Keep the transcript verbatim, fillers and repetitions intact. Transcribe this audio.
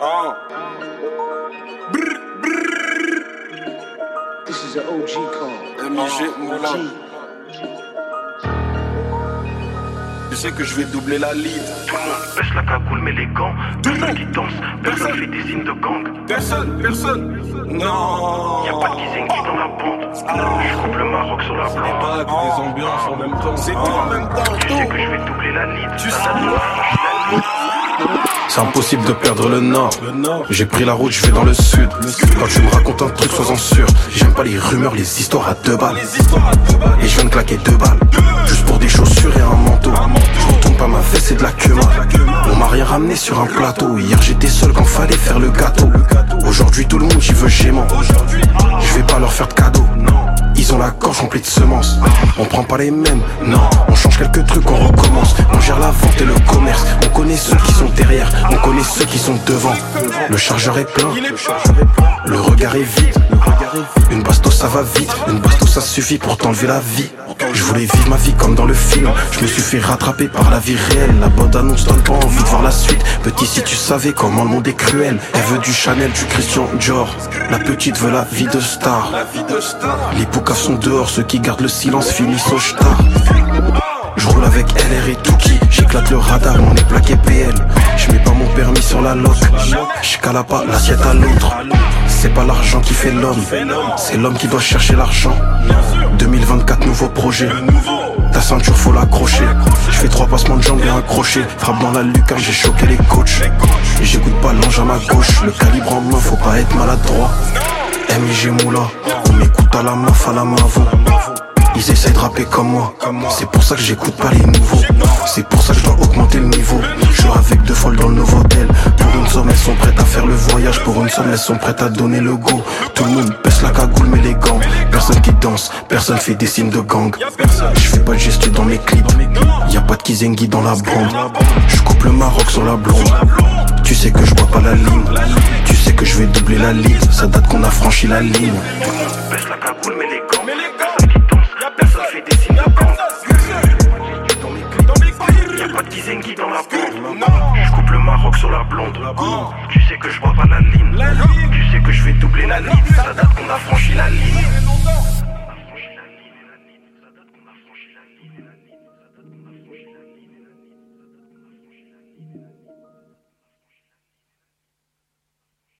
Ah. Brr, brr. This is an O G call. M I G, Moula. Tu sais que je vais doubler la lead. Tout le monde pêche la cagoule mais les gants. Personne qui danse, personne fait des signes de gang. Personne, personne. Non. Y'a pas de Kizengi dans la bande. Je coupe le Maroc sur la Les plante. bagues, les ambiances en même temps. C'est tout en même temps. Tu sais que je vais doubler la lead. Tu sais. Ça donne la franchise. C'est impossible de perdre le nord. J'ai pris la route, je vais dans le sud. Quand tu me racontes un truc, sois-en sûr. J'aime pas les rumeurs, les histoires à deux balles. Et je viens de claquer deux balles. Juste pour des chaussures et un manteau. Je retourne pas ma veste, c'est de la queue. On m'a rien ramené sur un plateau. Hier j'étais seul quand fallait faire le gâteau. Aujourd'hui tout le monde y veut gémant. Je vais pas leur faire de cadeaux. Ils ont la gorge remplie de semences. On prend pas les mêmes, non. On change quelques trucs, on recommence. On gère la vente et le commerce. On connaît ceux qui sont derrière, on connaît ceux qui sont devant. Le chargeur est plein, le regard est vide. Une bastos ça va vite, une bastos ça suffit pour t'enlever la vie. Je voulais vivre ma vie comme dans le film. Je me suis fait rattraper par la vie réelle. La bande annonce donne pas envie de voir la suite. Petit, si tu savais comment le monde est cruel. Elle veut du Chanel, du Christian Dior. La petite veut la vie de star. Les poucaves sont dehors, ceux qui gardent le silence finissent au star. Je roule avec L R et Touki. J'éclate le radar, on est plaqué P L. Je mets pas mon permis sur la loc. J'cala pas l'assiette à l'autre. C'est pas l'argent qui fait l'homme, c'est l'homme qui doit chercher l'argent. deux mille vingt-quatre, nouveau projet. Ta ceinture faut l'accrocher. Je fais trois passements de jambes et un crochet. Frappe dans la lucarne, j'ai choqué les coachs. Et j'écoute pas l'ange à ma gauche. Le calibre en main, faut pas être maladroit. M I G Moula, on m'écoute à la maf, à la mavo. Ils essayent de rapper comme moi. C'est pour ça que j'écoute pas les nouveaux. C'est pour ça que je dois augmenter le niveau. Je joue avec deux folles dans le nouveau hôtel. Pour une somme elles sont prêtes à faire le voyage. Pour une somme elles sont prêtes à donner le go. Tout le monde pèse la cagoule mais les gants. Personne qui danse, personne fait des signes de gang. Je fais pas de gestu dans mes clips. Y'a pas de Kizengi dans la bande. Je coupe le Maroc sur la blonde. Tu sais que je vois pas la ligne. Tu sais que je vais doubler la ligne. Ça date qu'on a franchi la ligne. Tout le monde pêche la cagoule mais les gants. Personne qui danse, personne fait des signes de gang. Y'a pas de Kizengi dans la bande. Je coupe le Maroc sur la blonde. Tu sais que je vois pas la ligne. Tu sais que je vais doubler la ligne. Ça date qu'on a franchi la ligne.